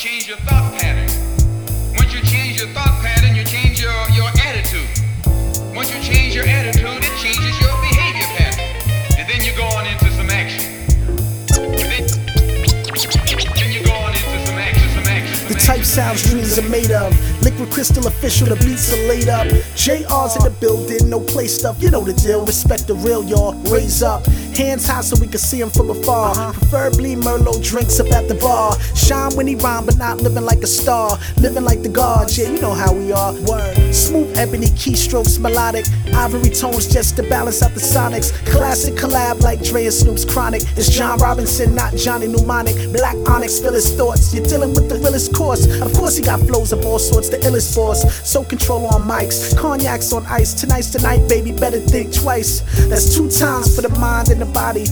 change your thought pattern. Once you change your thought pattern, you change your attitude. Once you change your attitude, it changes your behavior pattern. And then you go on into some action. Then you go on into some action. The type sounds dreams are made of. Liquid crystal official, the beats are laid up. JR's in the building, no play stuff, you know the deal. Respect the real, y'all, raise up. Hands high so we can see him from afar. Preferably Merlot drinks up at the bar. Shine when he rhyme, but not living like a star. Living like the gods, yeah, you know how we are. Word. Smooth ebony keystrokes, melodic. Ivory tones just to balance out the sonics. Classic collab like Dre and Snoop's Chronic. It's John Robinson, not Johnny Mnemonic. Black Onyx, fill his thoughts. You're dealing with the realest course. Of course he got flows of all sorts, the illest force. So control on mics, cognacs on ice. Tonight's the night, baby, better think twice. That's 2 times for the mind and the body.